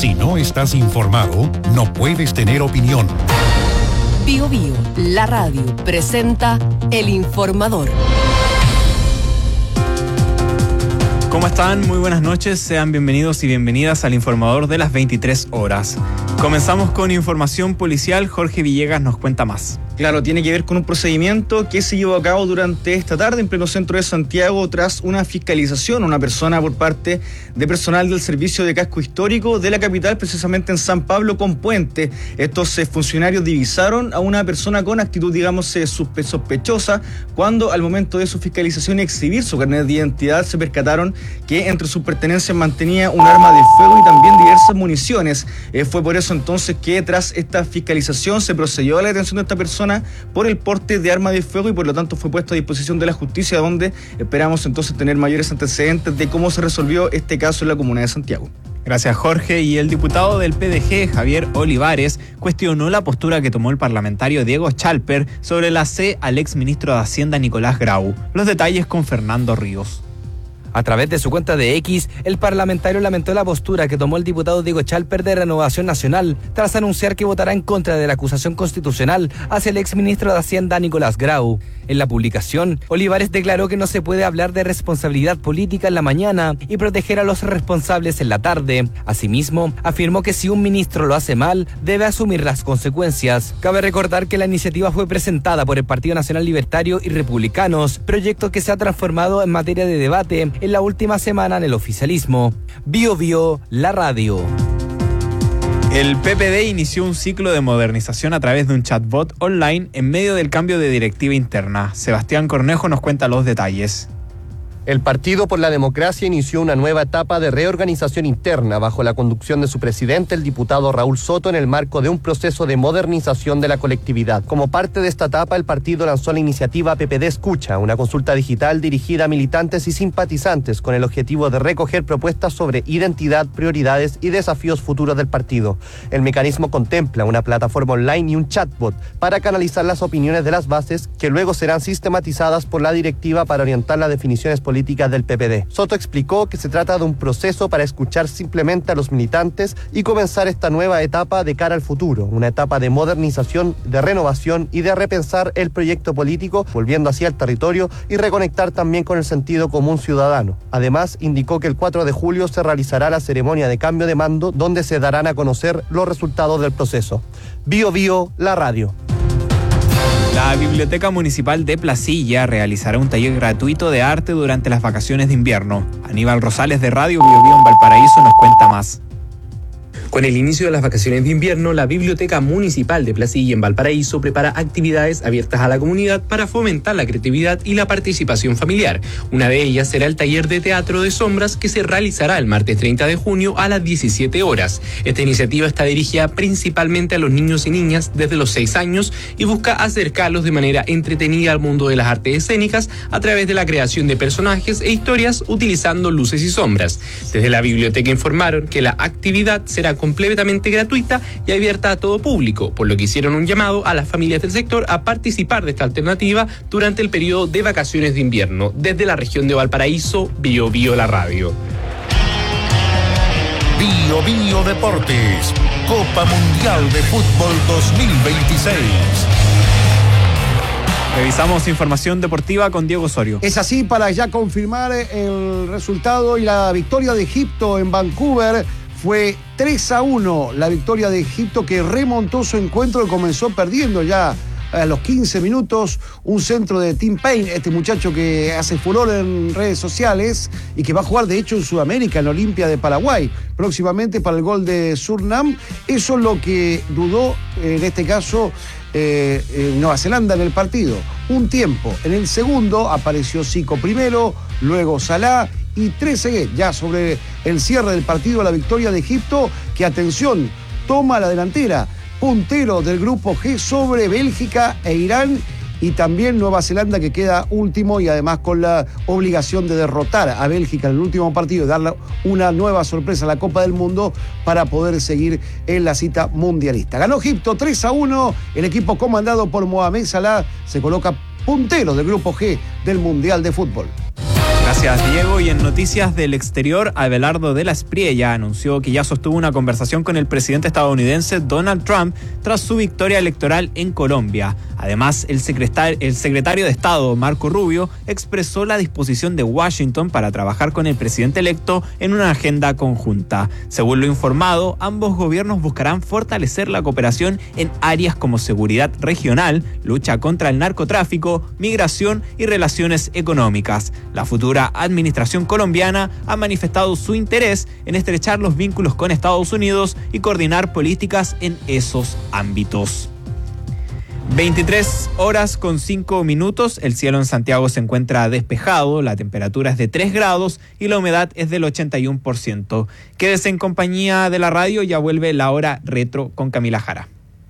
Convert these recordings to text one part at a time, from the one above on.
Si no estás informado, no puedes tener opinión. Bio Bio, la radio, presenta El Informador. ¿Cómo están? Muy buenas noches, sean bienvenidos y bienvenidas al Informador de las 23 horas. Comenzamos con información policial, Jorge Villegas nos cuenta más. Claro, tiene que ver con un procedimiento que se llevó a cabo durante esta tarde en pleno centro de Santiago tras una fiscalización a una persona por parte de personal del Servicio de Casco Histórico de la capital, precisamente en San Pablo con Puente. Estos funcionarios divisaron a una persona con actitud, digamos, sospechosa, cuando al momento de su fiscalización y exhibir su carnet de identidad se percataron que entre sus pertenencias mantenía un arma de fuego y también diversas municiones. Fue por eso entonces que tras esta fiscalización se procedió a la detención de esta persona por el porte de arma de fuego y por lo tanto fue puesto a disposición de la justicia, donde esperamos entonces tener mayores antecedentes de cómo se resolvió este caso en la comuna de Santiago. Gracias, Jorge. Y el diputado del PDG, Javier Olivares, cuestionó la postura que tomó el parlamentario Diego Chalper sobre la C al exministro de Hacienda Nicolás Grau. Los detalles con Fernando Ríos. A través de su cuenta de X, el parlamentario lamentó la postura que tomó el diputado Diego Chalper de Renovación Nacional tras anunciar que votará en contra de la acusación constitucional hacia el exministro de Hacienda Nicolás Grau. En la publicación, Olivares declaró que no se puede hablar de responsabilidad política en la mañana y proteger a los responsables en la tarde. Asimismo, afirmó que si un ministro lo hace mal, debe asumir las consecuencias. Cabe recordar que la iniciativa fue presentada por el Partido Nacional Libertario y Republicanos, proyecto que se ha transformado en materia de debate en la última semana en el oficialismo. Bio Bio, la radio. El PPD inició un ciclo de modernización a través de un chatbot online en medio del cambio de directiva interna. Sebastián Cornejo nos cuenta los detalles. El Partido por la Democracia inició una nueva etapa de reorganización interna bajo la conducción de su presidente, el diputado Raúl Soto, en el marco de un proceso de modernización de la colectividad. Como parte de esta etapa, el partido lanzó la iniciativa PPD Escucha, una consulta digital dirigida a militantes y simpatizantes con el objetivo de recoger propuestas sobre identidad, prioridades y desafíos futuros del partido. El mecanismo contempla una plataforma online y un chatbot para canalizar las opiniones de las bases que luego serán sistematizadas por la directiva para orientar las definiciones políticas del PPD. Soto explicó que se trata de un proceso para escuchar simplemente a los militantes y comenzar esta nueva etapa de cara al futuro, una etapa de modernización, de renovación y de repensar el proyecto político, volviendo así al territorio y reconectar también con el sentido común ciudadano. Además, indicó que el 4 de julio se realizará la ceremonia de cambio de mando, donde se darán a conocer los resultados del proceso. Bio Bio, la radio. La Biblioteca Municipal de Placilla realizará un taller gratuito de arte durante las vacaciones de invierno. Aníbal Rosales de Radio Bio Bio en Valparaíso nos cuenta más. Con el inicio de las vacaciones de invierno, la Biblioteca Municipal de Placilla en Valparaíso prepara actividades abiertas a la comunidad para fomentar la creatividad y la participación familiar. Una de ellas será el taller de teatro de sombras que se realizará el martes 30 de junio a las 17 horas. Esta iniciativa está dirigida principalmente a los niños y niñas desde los 6 años y busca acercarlos de manera entretenida al mundo de las artes escénicas a través de la creación de personajes e historias utilizando luces y sombras. Desde la biblioteca informaron que la actividad será completamente gratuita y abierta a todo público, por lo que hicieron un llamado a las familias del sector a participar de esta alternativa durante el periodo de vacaciones de invierno. Desde la región de Valparaíso, Bio Bio la radio. Bio Bio Deportes, Copa Mundial de Fútbol 2026. Revisamos información deportiva con Diego Osorio. Es así para ya confirmar el resultado y la victoria de Egipto en Vancouver. Fue 3-1 la victoria de Egipto, que remontó su encuentro y comenzó perdiendo ya a los 15 minutos. Un centro de Tim Payne, este muchacho que hace furor en redes sociales y que va a jugar de hecho en Sudamérica, en Olimpia de Paraguay, próximamente para el gol de Surinam. Eso es lo que dudó en este caso Nueva Zelanda en el partido. Un tiempo. En el segundo apareció Zico primero, luego Salah y Trezeguet, ya sobre el cierre del partido, la victoria de Egipto, que, atención, toma la delantera, puntero del grupo G sobre Bélgica e Irán, y también Nueva Zelanda, que queda último y además con la obligación de derrotar a Bélgica en el último partido y darle una nueva sorpresa a la Copa del Mundo para poder seguir en la cita mundialista. Ganó Egipto 3-1, el equipo comandado por Mohamed Salah se coloca puntero del grupo G del Mundial de Fútbol. Gracias, Diego. Y en noticias del exterior, Abelardo de la Espriella anunció que ya sostuvo una conversación con el presidente estadounidense Donald Trump tras su victoria electoral en Colombia. Además, el secretario de Estado, Marco Rubio, expresó la disposición de Washington para trabajar con el presidente electo en una agenda conjunta. Según lo informado, ambos gobiernos buscarán fortalecer la cooperación en áreas como seguridad regional, lucha contra el narcotráfico, migración y relaciones económicas. La futura administración colombiana ha manifestado su interés en estrechar los vínculos con Estados Unidos y coordinar políticas en esos ámbitos. 23:05. El cielo en Santiago se encuentra despejado, la temperatura es de 3 grados y la humedad es del 81%. Quédese en compañía de la radio, ya vuelve la hora retro con Camila Jara.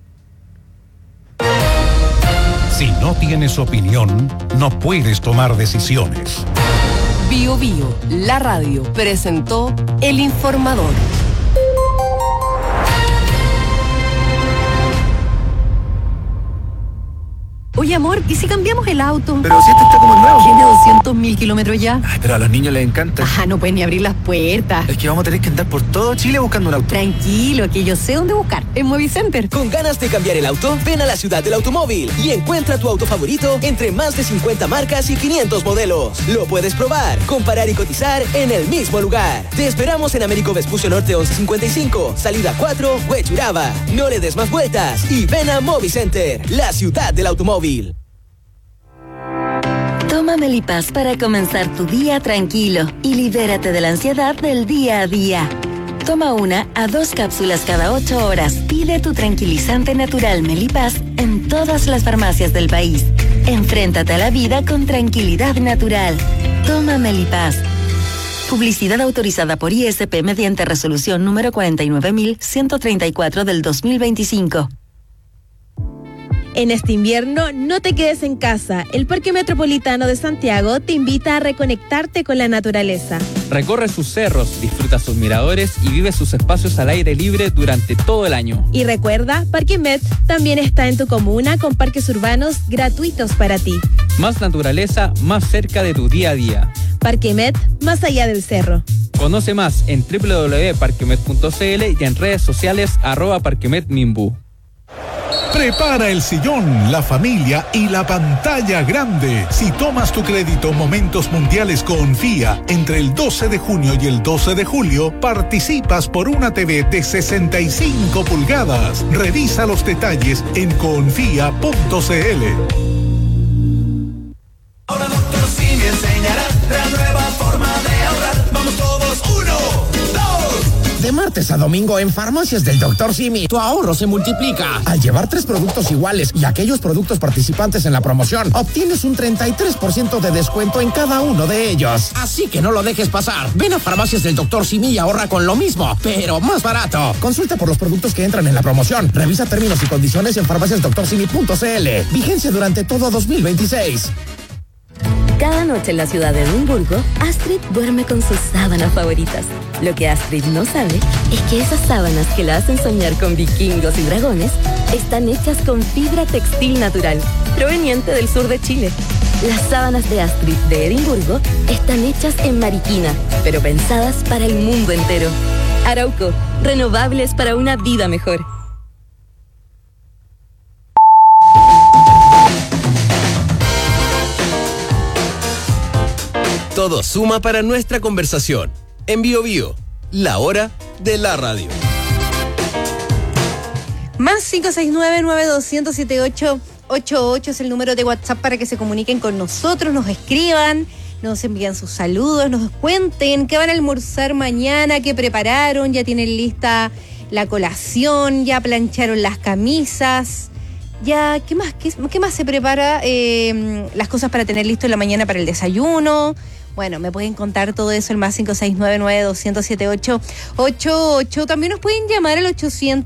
Si no tienes opinión, no puedes tomar decisiones. Bio Bio, la radio, presentó El Informador. Oye, amor, ¿y si cambiamos el auto? Pero si este está como nuevo. Tiene 200.000 kilómetros ya. Ay, pero a los niños les encanta. Ajá, no pueden ni abrir las puertas. Es que vamos a tener que andar por todo Chile buscando un auto. Tranquilo, que yo sé dónde buscar. En Movicenter. ¿Con ganas de cambiar el auto? Ven a la ciudad del automóvil y encuentra tu auto favorito entre más de 50 marcas y 500 modelos. Lo puedes probar, comparar y cotizar en el mismo lugar. Te esperamos en Américo Vespucio Norte 1155, salida 4, Huechuraba. No le des más vueltas y ven a Movicenter, la ciudad del automóvil. Toma Melipaz para comenzar tu día tranquilo y libérate de la ansiedad del día a día. Toma 1 a 2 cápsulas cada 8 horas. Pide tu tranquilizante natural Melipaz en todas las farmacias del país. Enfréntate a la vida con tranquilidad natural. Toma Melipaz. Publicidad autorizada por ISP mediante resolución número 49134 del 2025. En este invierno, no te quedes en casa. El Parque Metropolitano de Santiago te invita a reconectarte con la naturaleza. Recorre sus cerros, disfruta sus miradores y vive sus espacios al aire libre durante todo el año. Y recuerda, Parque Met también está en tu comuna con parques urbanos gratuitos para ti. Más naturaleza, más cerca de tu día a día. Parque Met, más allá del cerro. Conoce más en www.parquemet.cl y en redes sociales @parquemetminbu. Prepara el sillón, la familia y la pantalla grande. Si tomas tu crédito Momentos Mundiales Confía entre el 12 de junio y el 12 de julio, participas por una TV de 65 pulgadas. Revisa los detalles en confía.cl. Ahora Dr. Simi enseñará la nueva forma de ahorrar. Vamos todos, 1, 2. De martes a domingo en Farmacias del Dr. Simi, tu ahorro se multiplica. Al llevar 3 productos iguales y aquellos productos participantes en la promoción, obtienes un 33% de descuento en cada uno de ellos. Así que no lo dejes pasar. Ven a Farmacias del Dr. Simi y ahorra con lo mismo, pero más barato. Consulta por los productos que entran en la promoción. Revisa términos y condiciones en farmaciasdoctorsimi.cl. Vigencia durante todo 2026. Cada noche en la ciudad de Edimburgo, Astrid duerme con sus sábanas favoritas. Lo que Astrid no sabe es que esas sábanas que la hacen soñar con vikingos y dragones están hechas con fibra textil natural, proveniente del sur de Chile. Las sábanas de Astrid de Edimburgo están hechas en Mariquina, pero pensadas para el mundo entero. Arauco, renovables para una vida mejor. Todo suma para nuestra conversación. En Bio Bio, la hora de la radio. Más 569-9200-7888 es el número de WhatsApp para que se comuniquen con nosotros, nos escriban, nos envían sus saludos, nos cuenten qué van a almorzar mañana, qué prepararon, ya tienen lista la colación, ya plancharon las camisas. Ya, ¿qué más se prepara? Las cosas para tener listo en la mañana para el desayuno. Bueno, me pueden contar todo eso el más 569-9200-7888. También nos pueden llamar al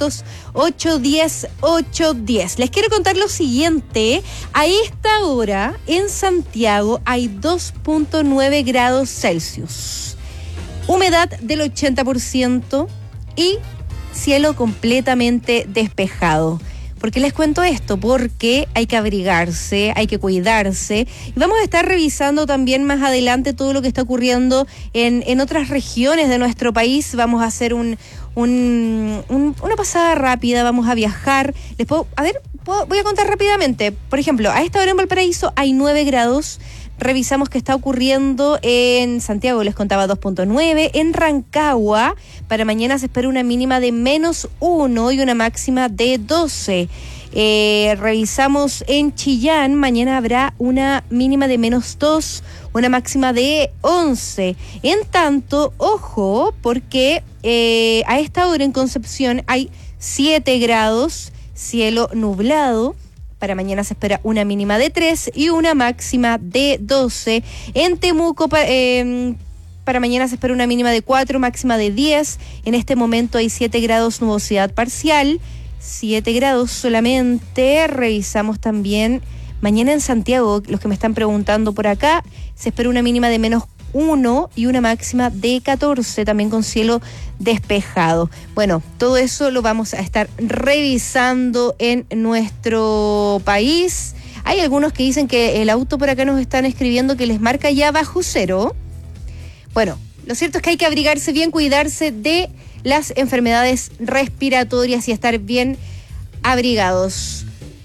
800-810-810. Les quiero contar lo siguiente. A esta hora, en Santiago, hay 2.9 grados Celsius. Humedad del 80% y cielo completamente despejado. ¿Por qué les cuento esto? Porque hay que abrigarse, hay que cuidarse. Y vamos a estar revisando también más adelante todo lo que está ocurriendo en otras regiones de nuestro país. Vamos a hacer una pasada rápida, vamos a viajar. Voy a contar rápidamente. Por ejemplo, a esta hora en Valparaíso hay 9 grados. Revisamos qué está ocurriendo en Santiago, les contaba 2.9. En Rancagua, para mañana se espera una mínima de -1 y una máxima de 12. Revisamos en Chillán, mañana habrá una mínima de -2, una máxima de 11. En tanto, ojo, porque a esta hora en Concepción hay 7 grados, cielo nublado. Para mañana se espera una mínima de 3 y una máxima de 12. En Temuco, para mañana se espera una mínima de 4, máxima de 10. En este momento hay 7 grados, nubosidad parcial. 7 grados solamente. Revisamos también mañana en Santiago, los que me están preguntando por acá, se espera una mínima de -1 y una máxima de 14, también con cielo despejado. Bueno, todo eso lo vamos a estar revisando en nuestro país. Hay algunos que dicen que el auto por acá nos están escribiendo que les marca ya bajo cero. Bueno, lo cierto es que hay que abrigarse bien, cuidarse de las enfermedades respiratorias y estar bien abrigados.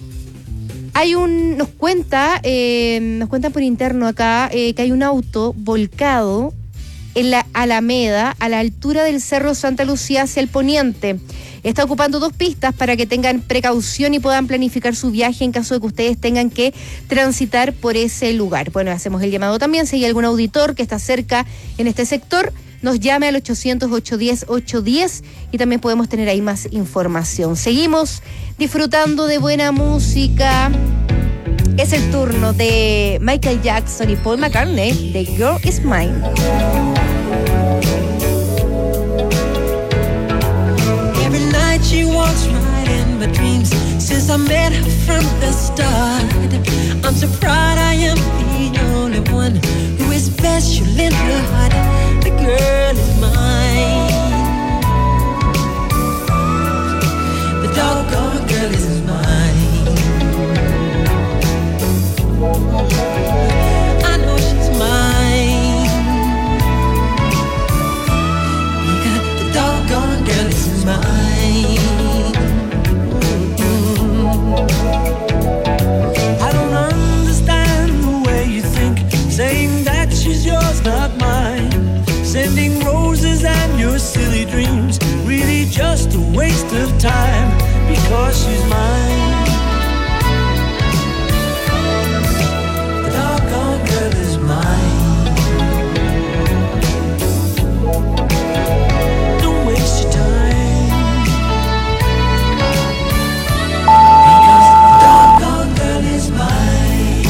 Nos cuentan por interno acá que hay un auto volcado en la Alameda, a la altura del Cerro Santa Lucía hacia el poniente. Está ocupando 2 pistas para que tengan precaución y puedan planificar su viaje en caso de que ustedes tengan que transitar por ese lugar. Bueno, hacemos el llamado también, si hay algún auditor que está cerca en este sector, nos llame al 800-810-810 y también podemos tener ahí más información. Seguimos disfrutando de buena música. Es el turno de Michael Jackson y Paul McCartney, The Girl Is Mine. Every night she walks right in my dreams. Since I met her from the start, I'm so proud I am the only one who is special in her heart. The girl is mine. The doggone girl is mine. I know she's mine. Because the doggone girl is mine. I don't understand the way you think, saying that she's yours, not mine. Sending roses and your silly dreams, really just a waste of time, because she's mine. The doggone girl is mine. Don't waste your time, because the doggone girl is mine.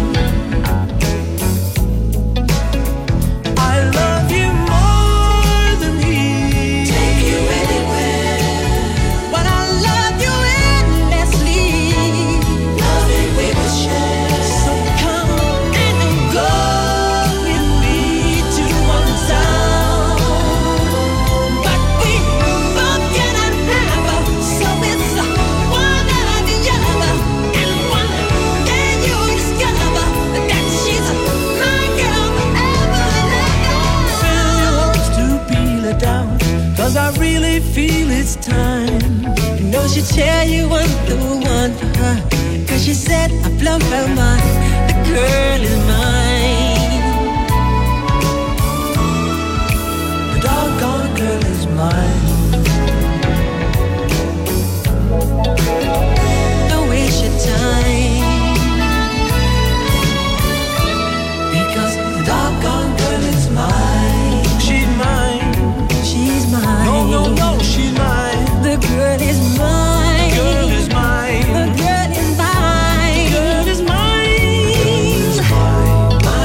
I love you more than he. Take you anywhere. But I love you endlessly. Loving we will share. So come and go with me to one town. But we both cannot have, so it's one or the other. And one day you discover that she's my girl forever and ever. Really hopes to peel her down, 'cause I really feel it's time. You know she'll tell you I'm the one for her, 'cause she said I blow her mind. The girl is mine. The doggone girl is mine. Don't waste your time, because the doggone girl is mine. She's mine. She's mine. No, no, no, she's mine. The girl is mine. The girl is mine. The girl is mine. The girl is mine.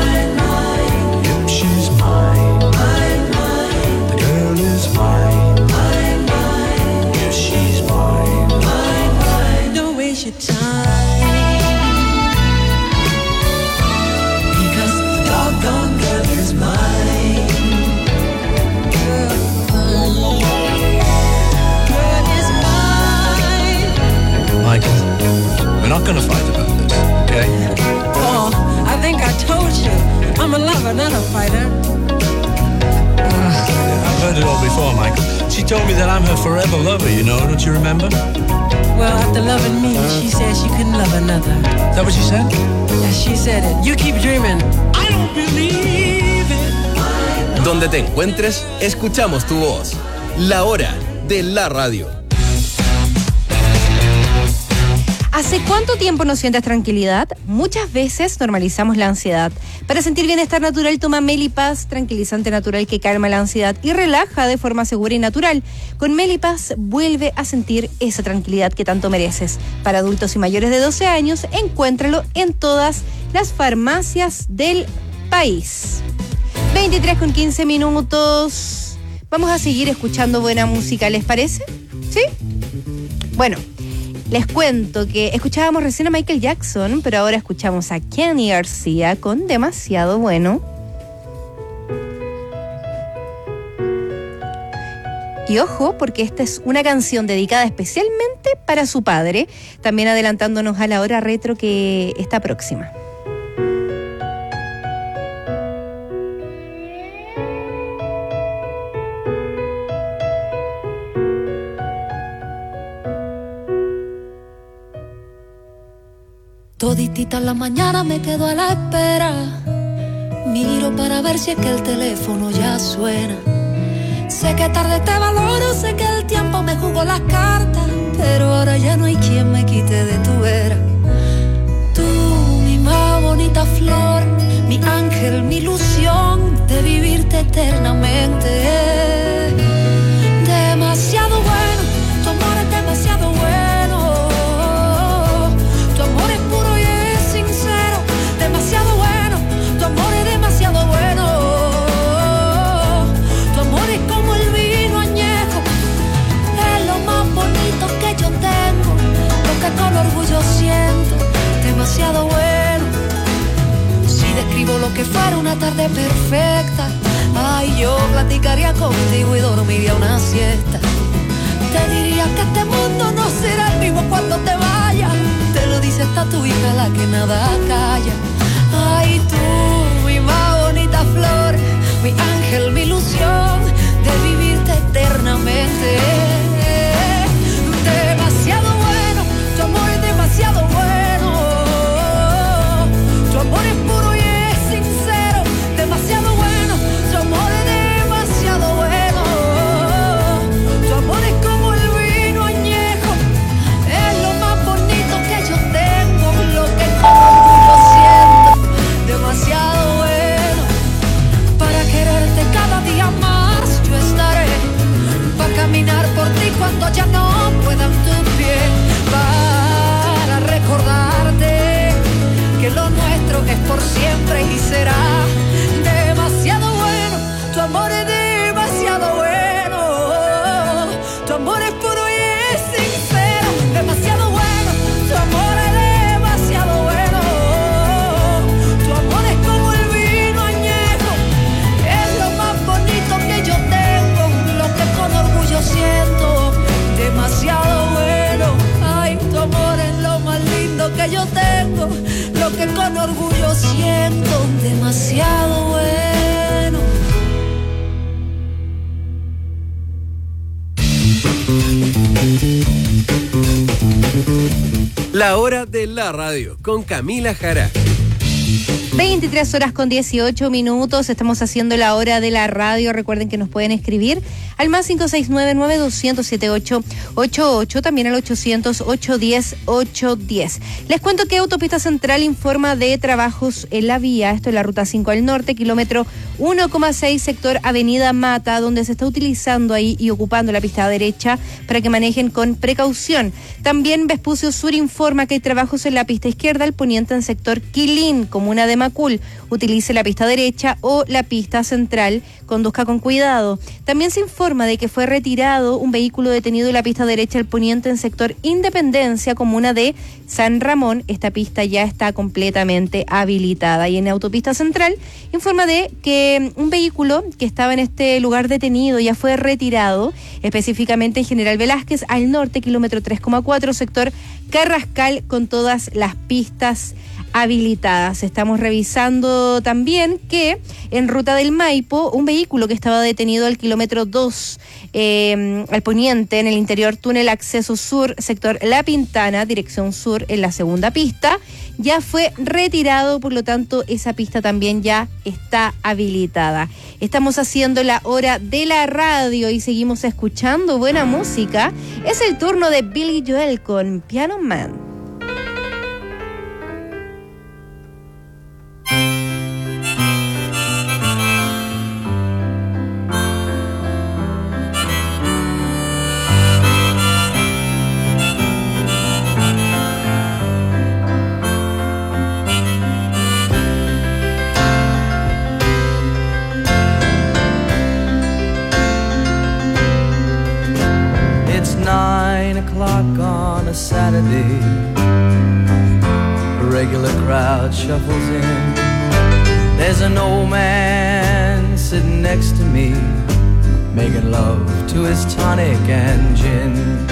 before, Michael. She told me that I'm her forever lover, you know, don't you remember? Well, after loving me, she said she couldn't love another. Is that what she said? Yeah, she said it. You keep dreaming. I don't believe it. Donde te encuentres, escuchamos tu voz. La hora de la radio. ¿Hace cuánto tiempo no sientes tranquilidad? Muchas veces normalizamos la ansiedad. Para sentir bienestar natural, toma Melipaz, tranquilizante natural que calma la ansiedad y relaja de forma segura y natural. Con Melipaz vuelve a sentir esa tranquilidad que tanto mereces. Para adultos y mayores de 12 años, encuéntralo en todas las farmacias del país. 23:15 minutos. Vamos a seguir escuchando buena música, ¿les parece? ¿Sí? Bueno. Les cuento que escuchábamos recién a Michael Jackson, pero ahora escuchamos a Kenny García con Demasiado Bueno. Y ojo, porque esta es una canción dedicada especialmente para su padre, también adelantándonos a la hora retro que está próxima. Toditita en la mañana me quedo a la espera. Miro para ver si es que el teléfono ya suena. Sé que tarde te valoro, sé que el tiempo me jugó las cartas, pero ahora ya no hay quien me quite de tu vera. Tú, mi más bonita flor, mi ángel, mi ilusión de vivirte eternamente. Demasiado bueno, tu amor es demasiado bueno. Demasiado bueno, tu amor es demasiado bueno. Tu amor es como el vino añejo, es lo más bonito que yo tengo, lo que con orgullo siento, demasiado bueno. Si describo lo que fuera una tarde perfecta, ay, yo platicaría contigo y dormiría una siesta. Te diría que este mundo no será el mismo cuando te vayas. Te lo dice esta tu hija, la que nada calla. Ay, tú, mi más bonita flor, mi ángel, mi ilusión de vivirte eternamente. Demasiado bueno, tu amor es demasiado bueno. Tu amor es puro y es sincero. Demasiado bueno, tu amor es demasiado bueno. Tu amor es como el vino añejo, es lo más bonito que yo tengo, lo que con orgullo siento. Demasiado bueno, para quererte cada día más yo estaré, para caminar por ti cuando ya no puedan tus pies, para recordarte que lo nuestro es por siempre y será. Demasiado bueno, tu amor es demasiado bueno. Tu amor es puro y es sincero. Demasiado bueno, tu amor es demasiado bueno. Tu amor es como el vino añejo, es lo más bonito que yo tengo, lo que con orgullo siento. Demasiado bueno, ay, tu amor es lo más lindo que yo tengo, lo que con orgullo siento. Demasiado bueno. La hora de la radio con Camila Jara. 23:18. Estamos haciendo la hora de la radio. Recuerden que nos pueden escribir al más 569-9200-7888, también al 800-810-810. Les cuento que Autopista Central informa de trabajos en la vía, esto es la ruta 5 al norte, kilómetro 1,6, sector Avenida Mata, donde se está utilizando ahí y ocupando la pista derecha para que manejen con precaución. También Vespucio Sur informa que hay trabajos en la pista izquierda al poniente en sector Quilín, comuna de Macul. Utilice la pista derecha o la pista central, conduzca con cuidado. También se informa de que fue retirado un vehículo detenido en la pista derecha al poniente en sector Independencia, comuna de San Ramón. Esta pista ya está completamente habilitada. Y en Autopista Central informa de que un vehículo que estaba en este lugar detenido ya fue retirado, específicamente en General Velázquez al norte, kilómetro 3,4, sector Carrascal, con todas las pistas habilitadas. Estamos revisando también que en Ruta del Maipo, un vehículo que estaba detenido al kilómetro 2 al poniente en el interior túnel acceso sur, sector La Pintana, dirección sur en la segunda pista, ya fue retirado, por lo tanto esa pista también ya está habilitada. Estamos haciendo la hora de la radio y seguimos escuchando buena música. Es el turno de Billy Joel con Piano Man. On a Saturday, a regular crowd shuffles in. There's an old man sitting next to me, making love to his tonic and gin.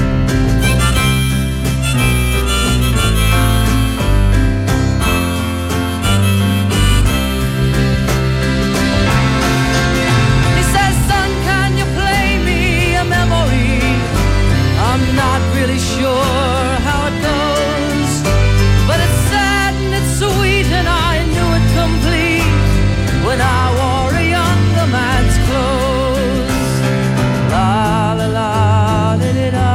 He says, son, can you play me a memory? I'm not really sure how it goes, but it's sad and it's sweet, and I knew it complete when I wore a younger man's clothes. La la la li li da,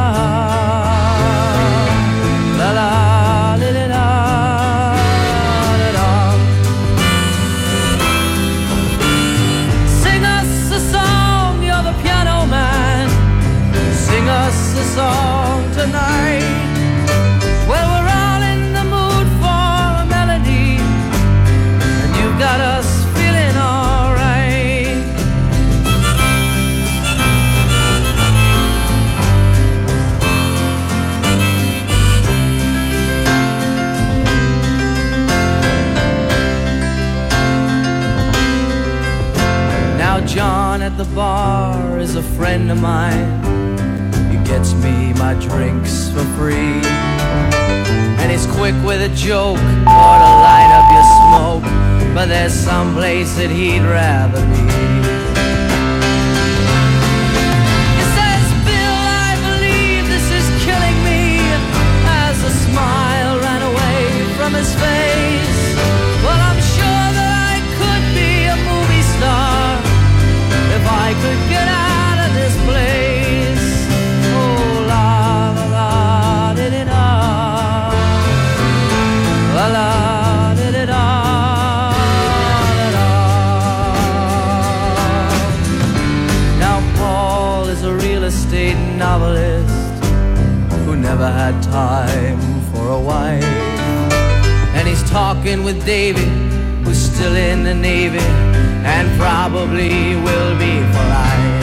la la li li da, da da. Sing us a song, you're the piano man. Sing us a song tonight. Well, we're all in the mood for a melody, and you've got us feeling alright. Now John at the bar is a friend of mine. Gets me my drinks for free, and he's quick with a joke or to light up your smoke, but there's some place that he'd rather be. He says, Bill, I believe this is killing me, as a smile ran away from his face. Well, I'm sure that I could be a movie star if I could get out of this place. Now Paul is a real estate novelist who never had time for a wife, and he's talking with David, who's still in the Navy and probably will be for life.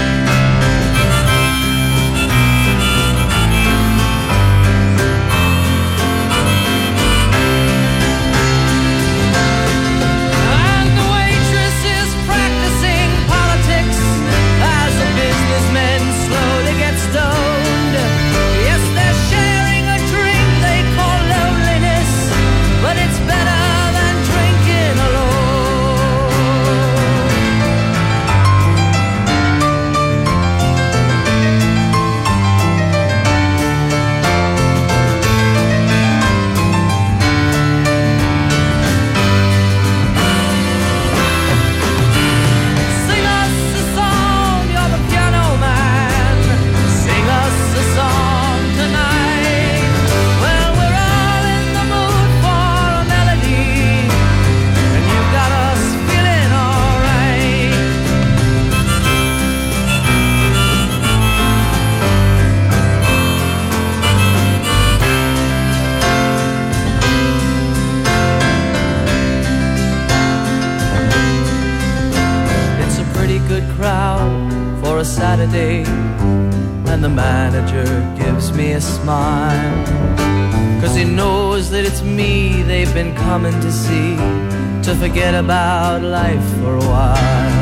Saturday, and the manager gives me a smile, 'cause he knows that it's me they've been coming to see, to forget about life for a while.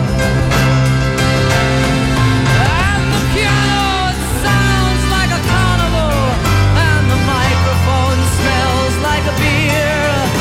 And the piano sounds like a carnival, and the microphone smells like a beer.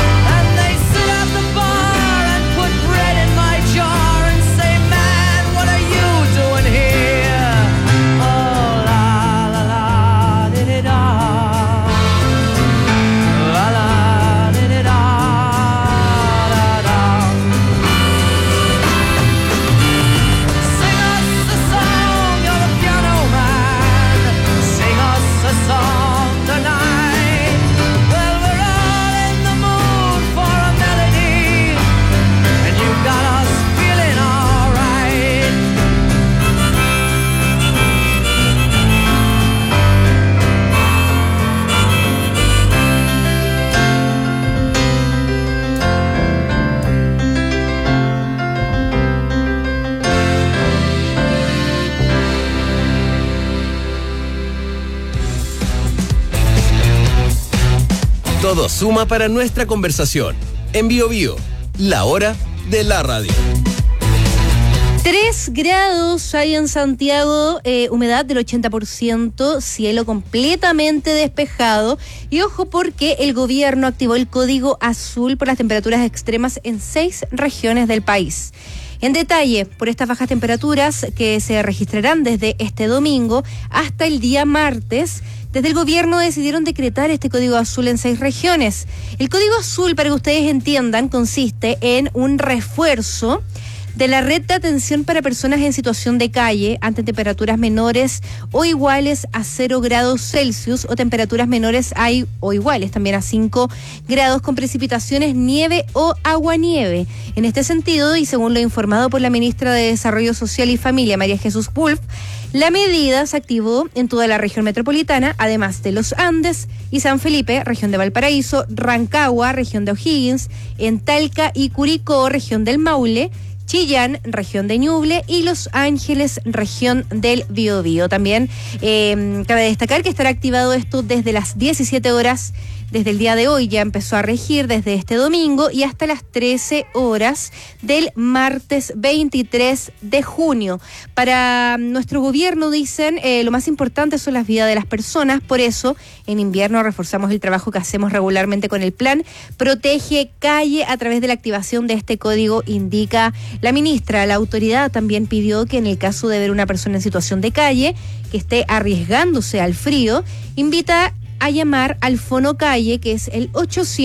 Todo suma para nuestra conversación. En Bio Bio, la hora de la radio. 3 grados hay en Santiago, humedad del 80%, cielo completamente despejado. Y ojo porque el gobierno activó el código azul por las temperaturas extremas en 6 regiones del país. En detalle, por estas bajas temperaturas que se registrarán desde este domingo hasta el día martes, desde el gobierno decidieron decretar este código azul en 6 regiones. El código azul, para que ustedes entiendan, consiste en un refuerzo de la red de atención para personas en situación de calle ante temperaturas menores o iguales a 0 grados Celsius o temperaturas menores o iguales también a 5 grados con precipitaciones, nieve o aguanieve. En este sentido, y según lo informado por la ministra de Desarrollo Social y Familia, María Jesús Wolf, la medida se activó en toda la región metropolitana, además de Los Andes y San Felipe, región de Valparaíso, Rancagua, región de O'Higgins, en Talca y Curicó, región del Maule, Chillán, región de Ñuble, y Los Ángeles, región del Biobío. También cabe destacar que estará activado esto desde las 17 horas, desde el día de hoy, ya empezó a regir desde este domingo y hasta las 13 horas del martes 23 de junio. Para nuestro gobierno, dicen, lo más importante son las vidas de las personas, por eso en invierno reforzamos el trabajo que hacemos regularmente con el plan Protege Calle a través de la activación de este código, indica la ministra. La autoridad también pidió que en el caso de ver una persona en situación de calle que esté arriesgándose al frío, invita a llamar al Fono Calle, que es el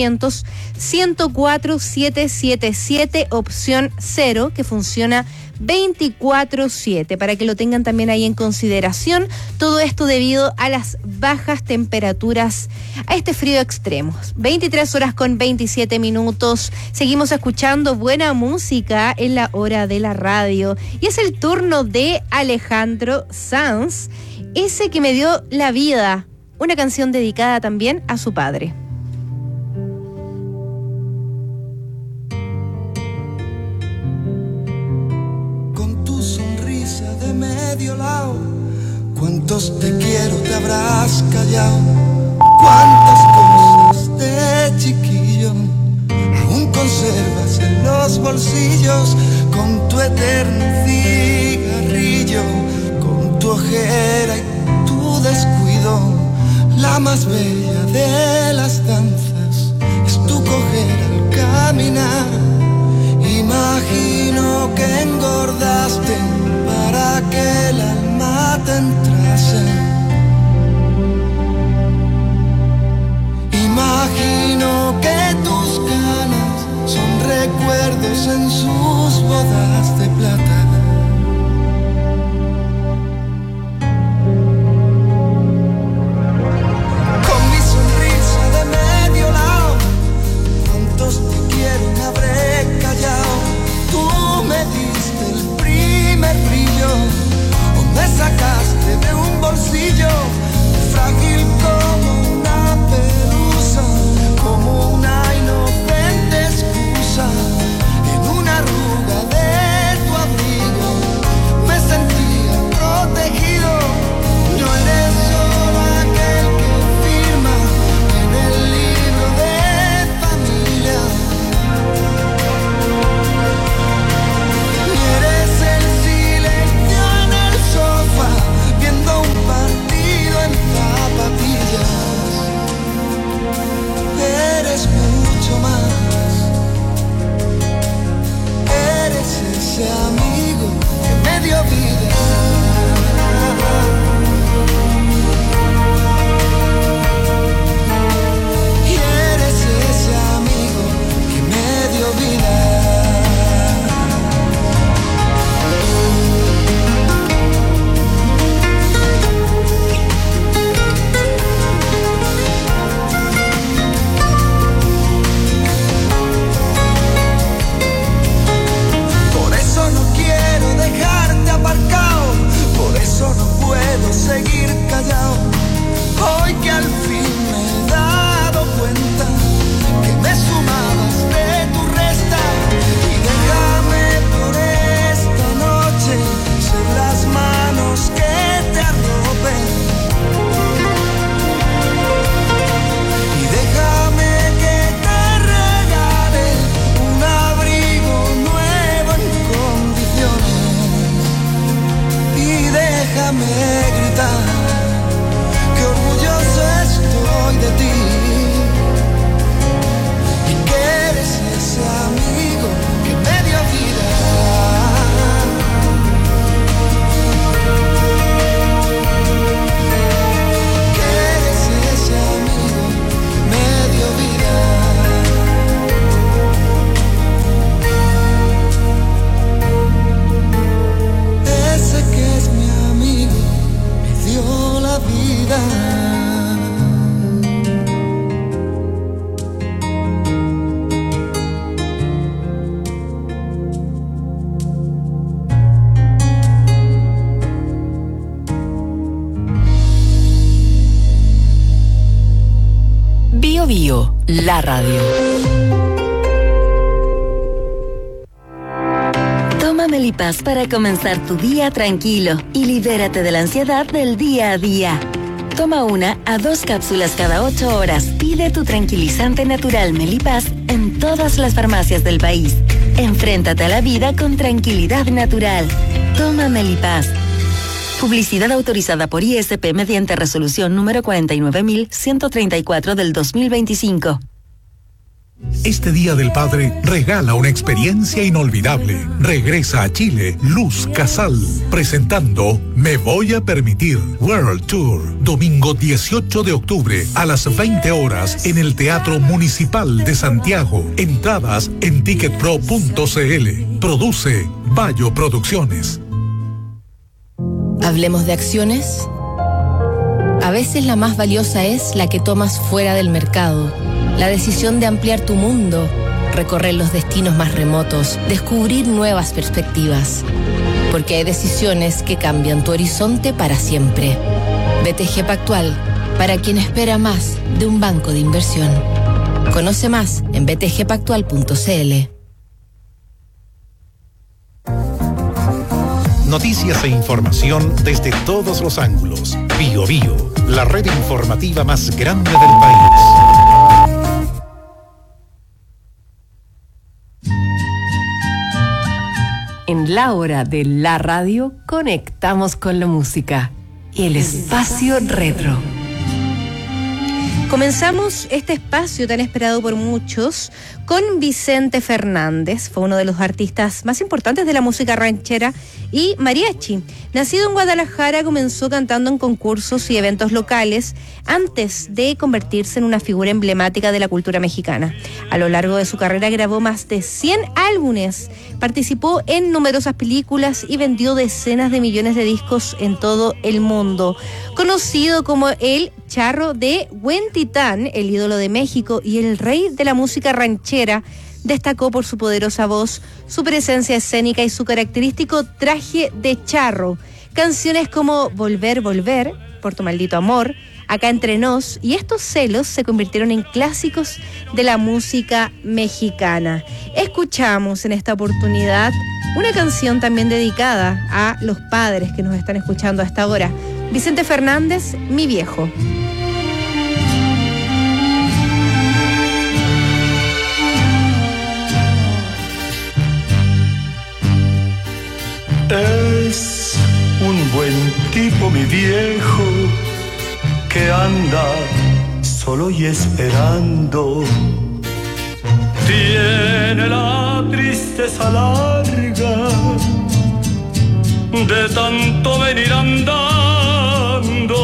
800-104-777, opción 0, que funciona 24/7, para que lo tengan también ahí en consideración. Todo esto debido a las bajas temperaturas, a este frío extremo. 23 horas con 27 minutos. Seguimos escuchando buena música en la hora de la radio. Y es el turno de Alejandro Sanz, ese que me dio la vida. Una canción dedicada también a su padre. Con tu sonrisa de medio lado, cuántos te quiero te habrás callado, cuántas cosas de chiquillo aún conservas en los bolsillos, con tu eterno cigarrillo, con tu ojera y tu descuido. La más bella de las danzas es tu coger al caminar. Imagino que engordaste para que el alma te entrase. Imagino que tus ganas son recuerdos en sus bodas de plata. Me habré callado, tú me diste el primer brillo, o me sacaste de un bolsillo frágil como una pelusa, como una inocente excusa, en una arruga de tu abrigo me sentía protegido. No eres solo aquel que firma en el libro de familia. Viendo un partido en zapatillas, eres mucho más, eres ese amigo que me dio vida, y eres ese amigo que me dio vida. Dejarte aparcado déjame gritar que orgulloso estoy de ti y que eres ese amigo que me dio vida. Que eres ese amigo que me dio vida. Ese que es mi amigo me dio la vida. Bio Bio, la radio. Toma Melipaz para comenzar tu día tranquilo y libérate de la ansiedad del día a día. Toma 1 a 2 cápsulas cada 8 horas. Pide tu tranquilizante natural Melipaz en todas las farmacias del país. Enfréntate a la vida con tranquilidad natural. Toma Melipaz. Publicidad autorizada por ISP mediante resolución número 49134 del 2025. Este Día del Padre regala una experiencia inolvidable. Regresa a Chile Luz Casal, presentando Me Voy a Permitir World Tour, domingo 18 de octubre a las 20 horas en el Teatro Municipal de Santiago. Entradas en ticketpro.cl. Produce Bayo Producciones. Hablemos de acciones. A veces la más valiosa es la que tomas fuera del mercado. La decisión de ampliar tu mundo, recorrer los destinos más remotos, descubrir nuevas perspectivas. Porque hay decisiones que cambian tu horizonte para siempre. BTG Pactual, para quien espera más de un banco de inversión. Conoce más en btgpactual.cl. Noticias e información desde todos los ángulos. Bio Bio, la red informativa más grande del país. En la hora de la radio, conectamos con la música y el espacio retro. Comenzamos este espacio tan esperado por muchos con Vicente Fernández. Fue uno de los artistas más importantes de la música ranchera y mariachi. Nacido en Guadalajara, comenzó cantando en concursos y eventos locales antes de convertirse en una figura emblemática de la cultura mexicana. A lo largo de su carrera grabó más de 100 álbumes, participó en numerosas películas y vendió decenas de millones de discos en todo el mundo. Conocido como el Charro de Huentitán, el ídolo de México y el rey de la música ranchera, destacó por su poderosa voz, su presencia escénica y su característico traje de charro. Canciones como Volver, Volver, Por tu maldito amor, Acá entre nos y Estos celos se convirtieron en clásicos de la música mexicana. Escuchamos en esta oportunidad una canción también dedicada a los padres que nos están escuchando hasta ahora. Vicente Fernández, Mi Viejo. Es un buen tipo mi viejo que anda solo y esperando. Tiene la tristeza larga de tanto venir andando.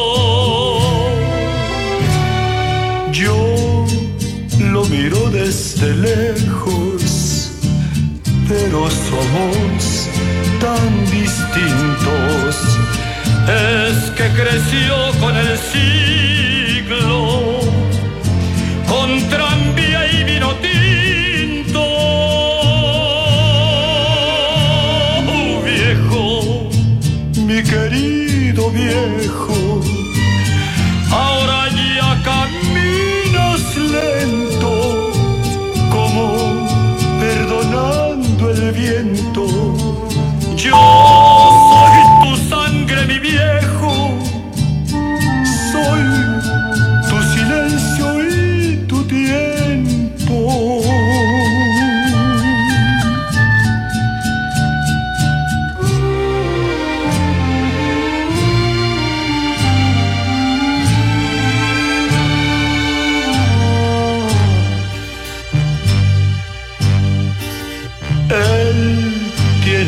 Yo lo miro desde lejos, pero somos tan distintos. Es que creció con el siglo, con tranvía y vino tinto. Viejo, mi querido viejo, ahora ya caminas lento, como perdonando el viento. Yo soy tu sangre, mi viejo, soy tu silencio y tu tiempo.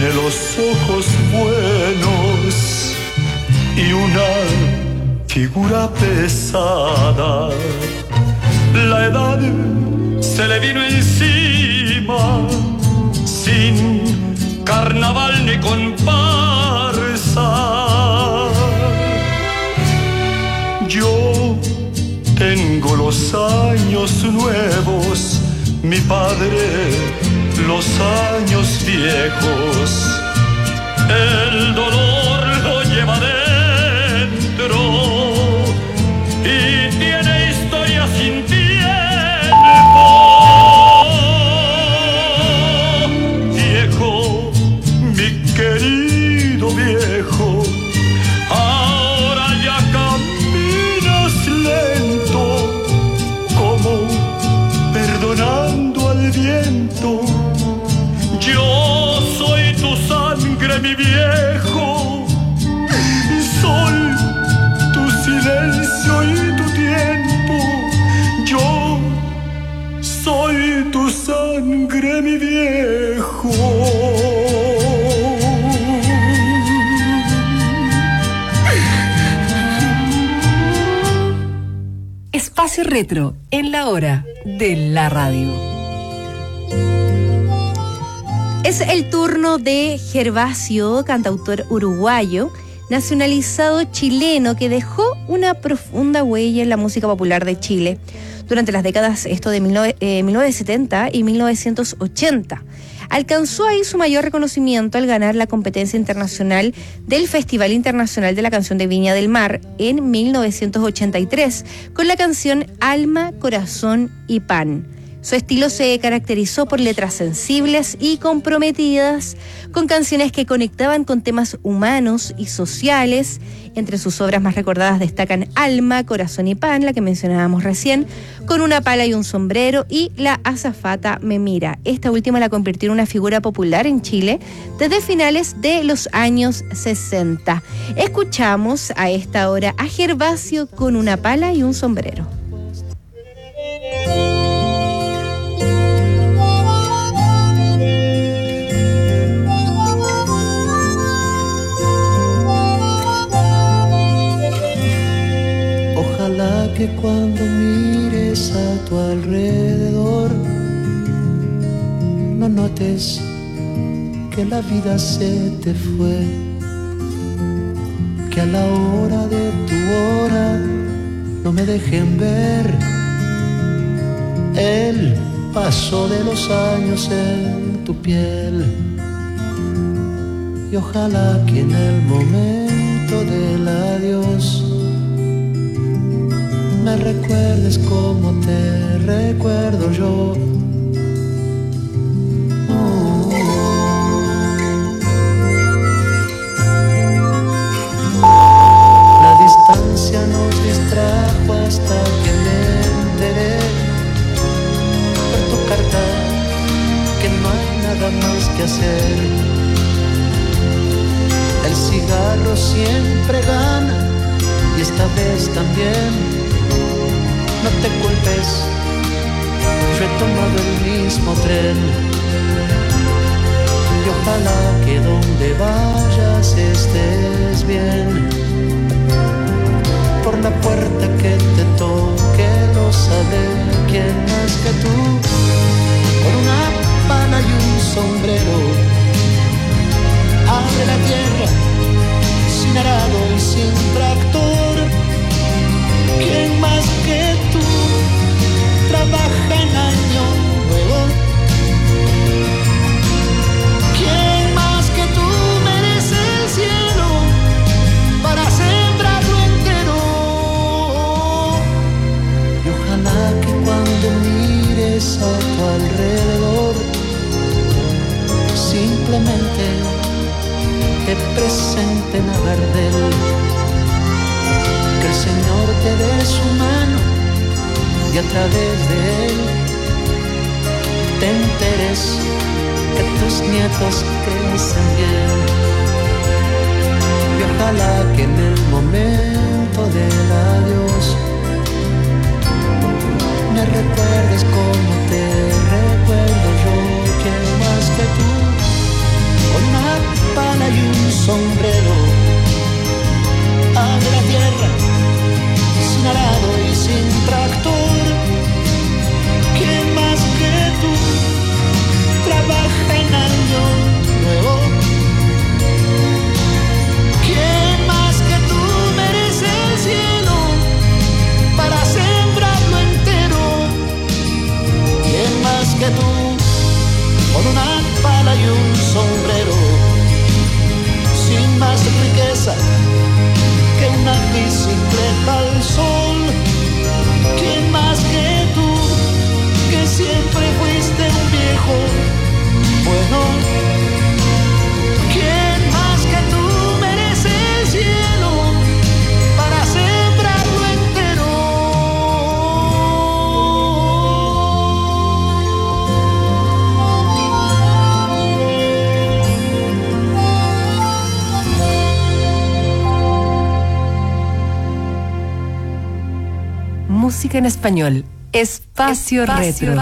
tiene los ojos buenos y una figura pesada. La edad se le vino encima, sin carnaval ni comparsa. Yo tengo los años nuevos, mi padre los años viejos. El dolor lo lleva dentro y tiene historia sin tiempo. Viejo, mi querido viejo, ahora ya caminas lento, como perdonando al viento. Yo soy tu sangre, mi viejo, soy tu silencio y tu tiempo. Yo soy tu sangre, mi viejo. Espacio Retro en la hora de la radio. Es el turno de Gervasio, cantautor uruguayo, nacionalizado chileno, que dejó una profunda huella en la música popular de Chile durante las décadas de 1970 y 1980. Alcanzó ahí su mayor reconocimiento al ganar la competencia internacional del Festival Internacional de la Canción de Viña del Mar en 1983 con la canción Alma, Corazón y Pan. Su estilo se caracterizó por letras sensibles y comprometidas, con canciones que conectaban con temas humanos y sociales. Entre sus obras más recordadas destacan Alma, Corazón y Pan, la que mencionábamos recién, Con una pala y un sombrero, y La azafata me mira. Esta última la convirtió en una figura popular en Chile desde finales de los años 60. Escuchamos a esta hora a Gervasio con Una pala y un sombrero. Ojalá que cuando mires a tu alrededor no notes que la vida se te fue, que a la hora de tu hora no me dejen ver el paso de los años en tu piel. Y ojalá que en el momento del adiós me recuerdes como te recuerdo yo. La distancia nos distrajo hasta que me enteré por tu carta que no hay nada más que hacer. El cigarro siempre gana y esta vez también. No te culpes, yo he tomado el mismo tren. Y ojalá que donde vayas estés bien. Por la puerta que te toque lo sabe quién más que tú. Con una pala y un sombrero abre la tierra sin arado y sin tractor. ¿Quién más que tú trabaja en año nuevo? ¿Quién más que tú merece el cielo para sembrarlo entero? Y ojalá que cuando mires a tu alrededor simplemente te presenten a Gardel. Que el Señor te dé su mano y a través de él te enteres que tus nietos crecen bien. Y ojalá que en el momento del adiós me recuerdes como te recuerdo yo, que más que tú, con una música en español. Espacio Retro.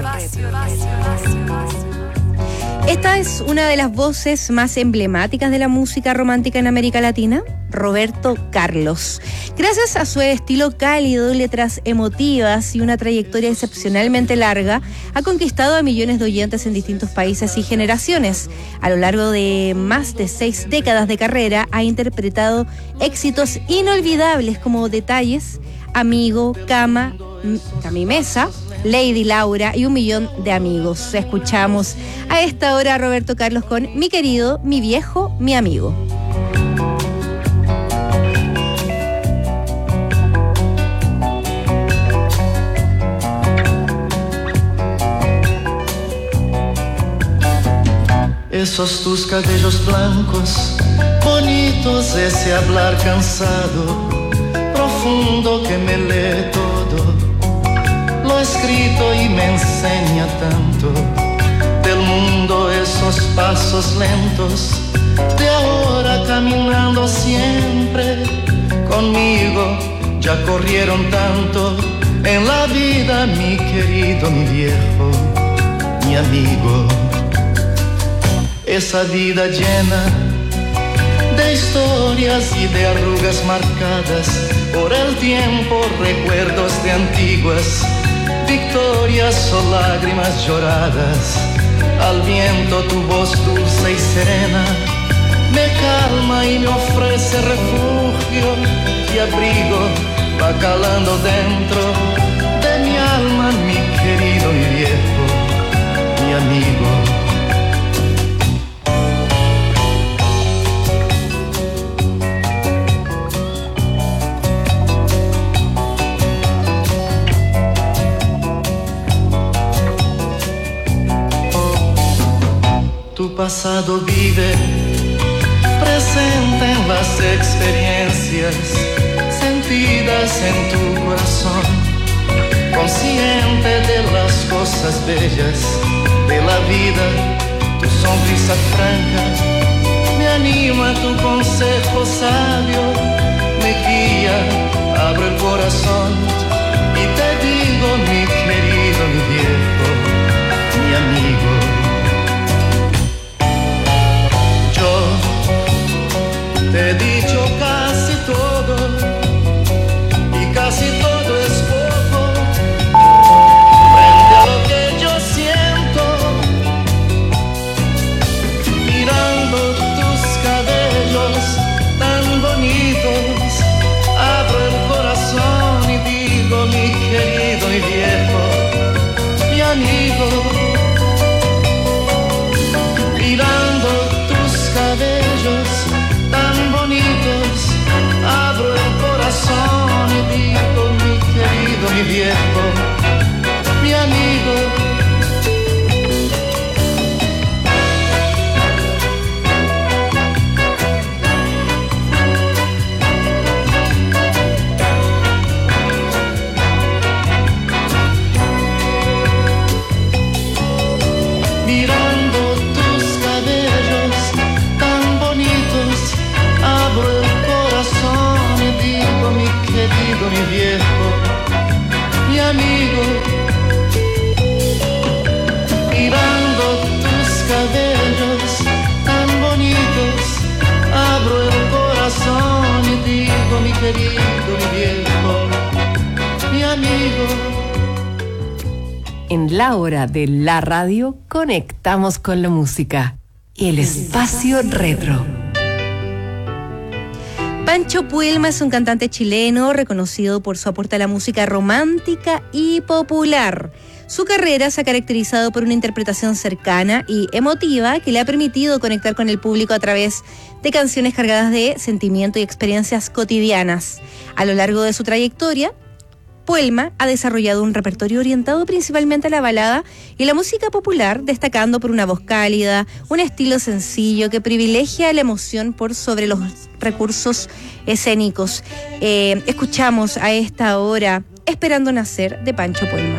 Esta es una de las voces más emblemáticas de la música romántica en América Latina, Roberto Carlos. Gracias a su estilo cálido, letras emotivas y una trayectoria excepcionalmente larga, ha conquistado a millones de oyentes en distintos países y generaciones. A lo largo de más de 6 décadas de carrera, ha interpretado éxitos inolvidables como Detalles, Amigo, Cama, Mi Mesa, Lady Laura y Un Millón de Amigos. Escuchamos a esta hora a Roberto Carlos con Mi Querido, Mi Viejo, Mi Amigo. Esos tus cabellos blancos, bonitos, ese hablar cansado, profundo que me lee todo, lo escrito y me enseña tanto del mundo, esos pasos lentos de ahora caminando siempre conmigo, ya corrieron tanto en la vida, mi querido, mi viejo, mi amigo. Esa vida llena de historias y de arrugas marcadas por el tiempo, recuerdos de antiguas victorias o lágrimas lloradas. Al viento tu voz dulce y serena me calma y me ofrece refugio y abrigo, va calando dentro de mi alma, mi querido, mi viejo, mi amigo. Tu pasado vive presente en las experiencias sentidas en tu corazón, consciente de las cosas bellas de la vida, tu sonrisa franca me anima, tu consejo sabio me guía, abro el corazón y te digo, mi querido, mi viejo, mi amigo. Te he dicho casi todo y casi todo es poco frente a lo que yo siento, mirando tus cabellos tan bonitos, abro el corazón y digo, mi querido y viejo, mi amigo, mirando tus cabellos tan bonitos, abro el corazón y digo, mi querido, mi viejo, mi amigo. Mirando tus cabellos tan bonitos, abro el corazón y digo, mi querido, mi viejo, mi amigo. Mirando tus cabellos tan bonitos, abro el corazón y digo, mi querido, mi viejo, mi amigo. En la hora de la radio, conectamos con la música y el espacio retro. Pancho Puelma es un cantante chileno reconocido por su aporte a la música romántica y popular. Su carrera se ha caracterizado por una interpretación cercana y emotiva que le ha permitido conectar con el público a través de canciones cargadas de sentimiento y experiencias cotidianas. A lo largo de su trayectoria, Puelma ha desarrollado un repertorio orientado principalmente a la balada y la música popular, destacando por una voz cálida, un estilo sencillo que privilegia la emoción por sobre los recursos escénicos. Escuchamos a esta hora Esperando Nacer de Pancho Puelma.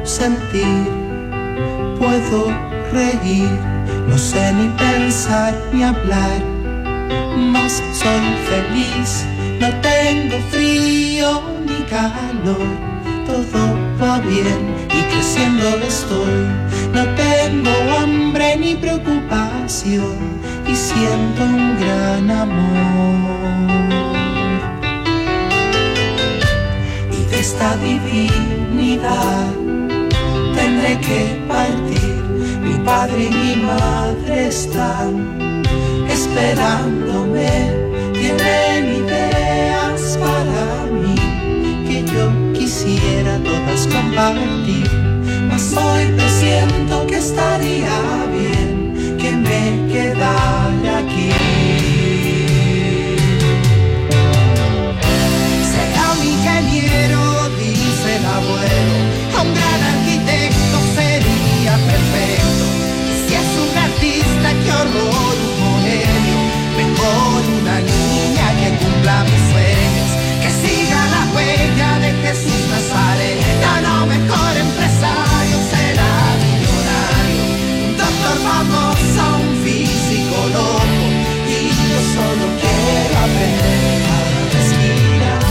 sentir, puedo reír, no sé ni pensar ni hablar, mas soy feliz, no tengo frío ni calor, todo va bien y creciendo estoy, no tengo hambre ni preocupación y siento un gran amor. Y de esta divinidad tendré que partir, mi padre y mi madre están esperándome, tienen ideas para mí que yo quisiera todas compartir, mas hoy presiento que estaría bien que me quedara aquí. Será un ingeniero, dice el abuelo, un gran arquitecto sería perfecto. Si es un artista, qué horror, un bohemio, mejor una niña que cumpla mis sueños, que siga la huella de Jesús Nazareno. No, mejor empresario, será millonario, un doctor famoso, un físico loco, y yo solo quiero aprender a respirar.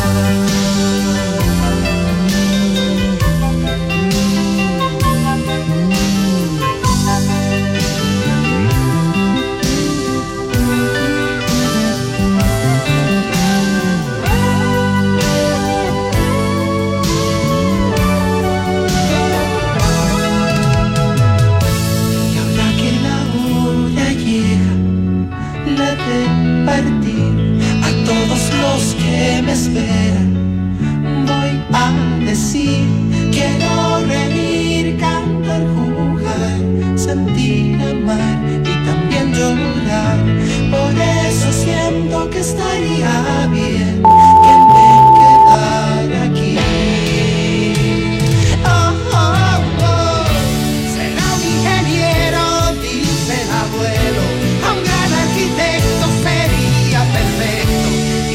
Me esperan, voy a decir, quiero reír, cantar, jugar, sentir, amar y también llorar. Por eso siento que estaría bien que me quedara aquí. Oh, oh, oh. Será un ingeniero, dice el abuelo, un gran arquitecto sería perfecto.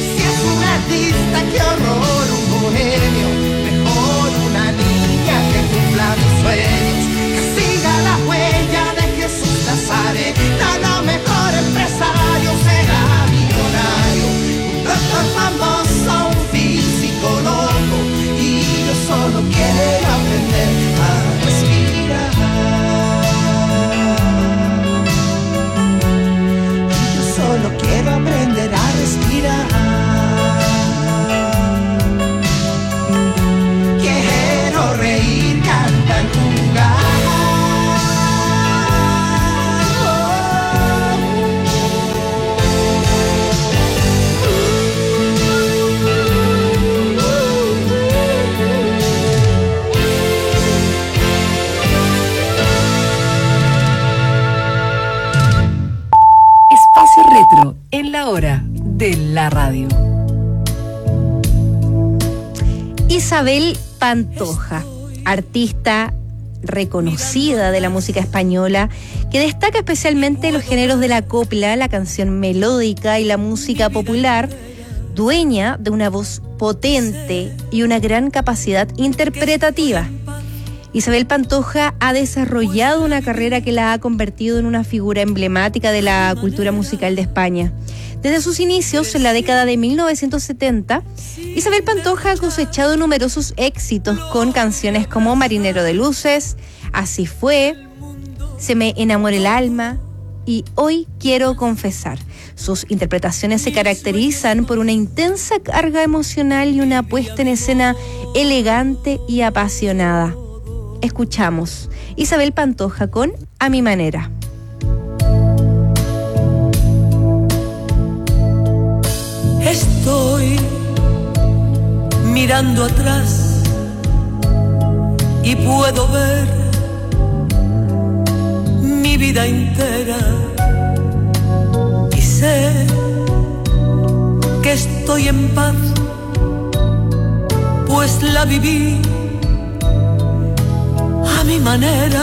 Qué horror, un bohemio, mejor una niña que cumpla mis sueños, que siga la huella de Jesús Nazareno. No, mejor empresario, será millonario, un doctor famoso, un físico loco, y yo solo quiero aprender a respirar. Y yo solo quiero aprender a respirar. Reír, cantar, jugar. Espacio Retro en la hora de la radio. Isabel Pantoja, artista reconocida de la música española, que destaca especialmente los géneros de la copla, la canción melódica y la música popular, dueña de una voz potente y una gran capacidad interpretativa. Isabel Pantoja ha desarrollado una carrera que la ha convertido en una figura emblemática de la cultura musical de España. Desde sus inicios, en la década de 1970, Isabel Pantoja ha cosechado numerosos éxitos con canciones como Marinero de Luces, Así Fue, Se me enamora el alma y Hoy quiero confesar. Sus interpretaciones se caracterizan por una intensa carga emocional y una puesta en escena elegante y apasionada. Escuchamos Isabel Pantoja con A mi manera. Estoy mirando atrás y puedo ver mi vida entera y sé que estoy en paz, pues la viví a mi manera.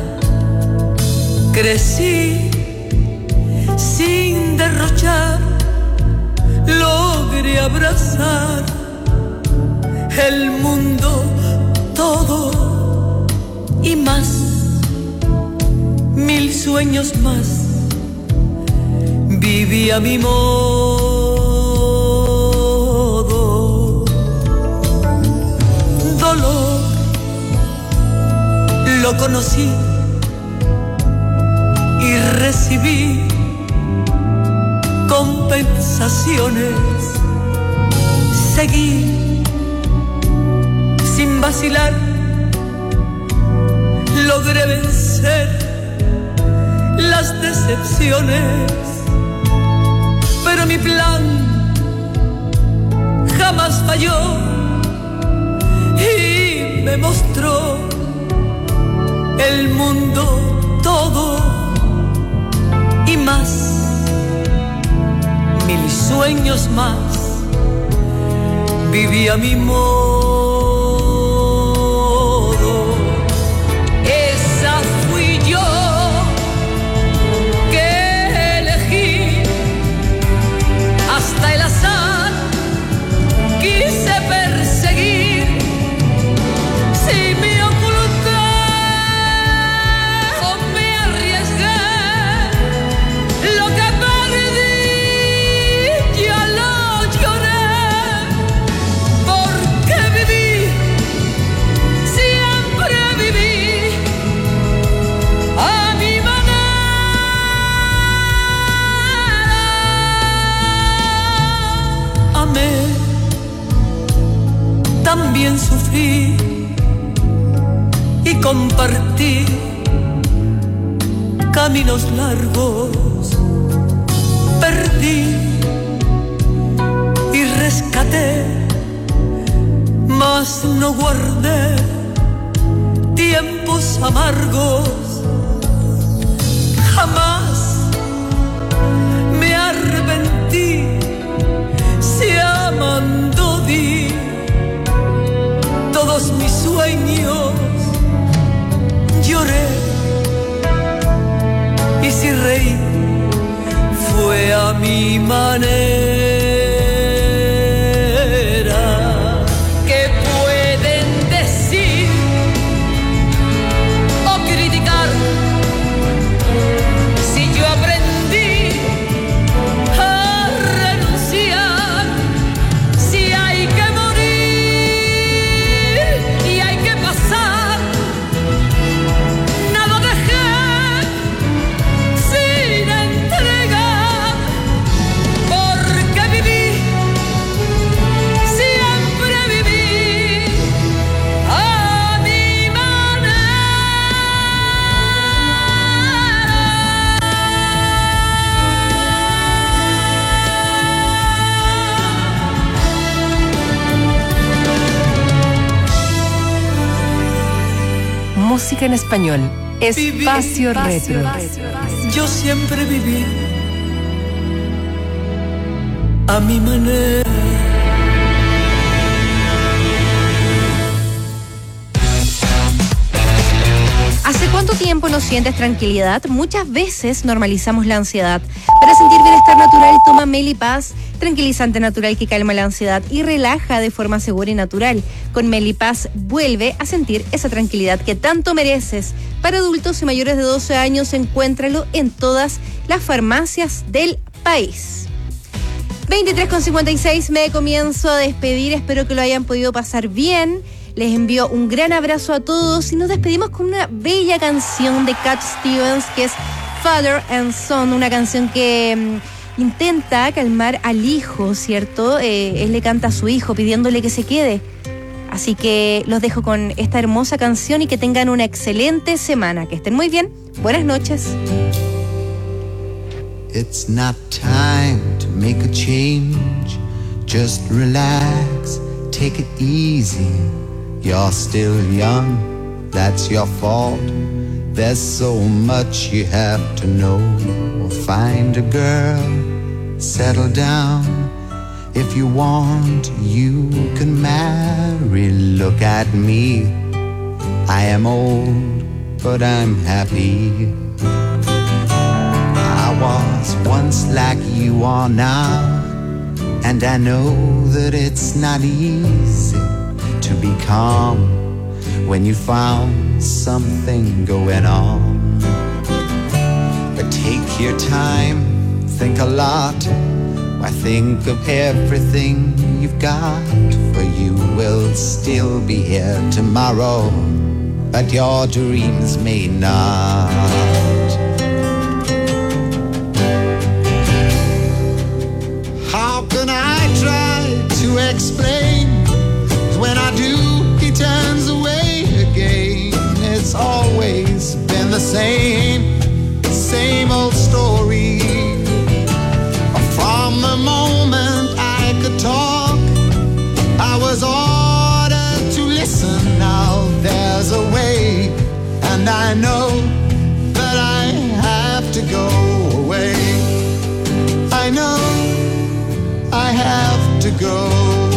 Crecí sin derrochar, logré abrazar el mundo todo sueños más viví a mi modo. Dolor lo conocí y recibí compensaciones. Seguí sin vacilar, logré vencer las decepciones, pero mi plan jamás falló y me mostró el mundo todo y más. 1000 sueños más viví a mi modo. Esa fui yo que elegí, hasta el azar quise perseguir. Si me oculté o me arriesgué, lo que perdí ya lo lloré, porque viví, siempre viví a mi manera. Amé, también sufrí y compartí caminos largos. Perdí y rescaté, mas no guardé tiempos amargos. Jamás me arrepentí, si amando di todos mis sueños. Lloré y si reí fue a mi manera. ¿Qué pueden decir o criticar si yo aprendí a renunciar? Si hay que morir y hay que pasar, nada dejé sin entregar, porque viví, siempre viví a mi Música en español. Espacio Retro. Yo siempre viví a mi manera. ¿Hace cuánto tiempo no sientes tranquilidad? Muchas veces normalizamos la ansiedad. Para sentir bienestar natural, toma Melipaz, tranquilizante natural que calma la ansiedad y relaja de forma segura y natural. Con Melipaz vuelve a sentir esa tranquilidad que tanto mereces. Para adultos y mayores de 12 años, encuéntralo en todas las farmacias del país. 23:56, me comienzo a despedir. Espero que lo hayan podido pasar bien. Les envío un gran abrazo a todos y nos despedimos con una bella canción de Cat Stevens que es Father and Son, una canción que intenta calmar al hijo, ¿cierto? Él le canta a su hijo pidiéndole que se quede. Así que los dejo con esta hermosa canción y que tengan una excelente semana. Que estén muy bien. Buenas noches. It's not time to make a change. Just relax, take it easy. You're still young, that's your fault. There's so much you have to know. Find a girl, settle down. If you want, you can marry. Look at me, I am old, but I'm happy. I was once like you are now, and I know that it's not easy to be calm when you found something going on. your time, think a lot. Why think of everything you've got? For you will still be here tomorrow, but your dreams may not. How can I try to explain? When I do, he turns away again. It's always been the same old story. From the moment I could talk, I was ordered to listen. Now there's a way, and I know that I have to go away. I know I have to go.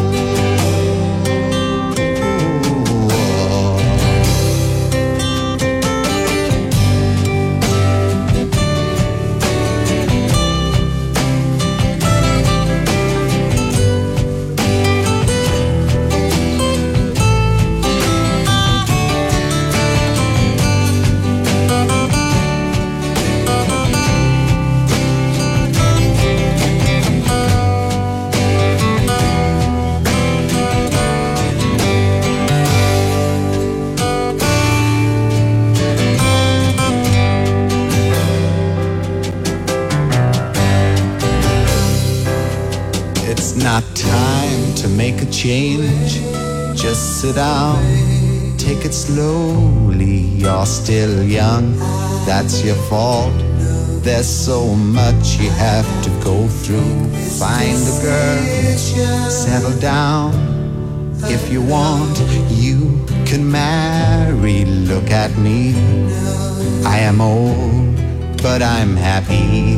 Not time to make a change. Just sit down, take it slowly. You're still young, that's your fault. There's so much you have to go through. Find a girl, settle down. If you want, you can marry. Look at me, I am old, but I'm happy.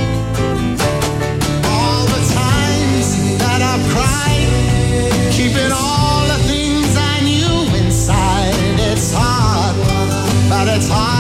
Keeping all the things I knew inside. It's hard, but it's hard.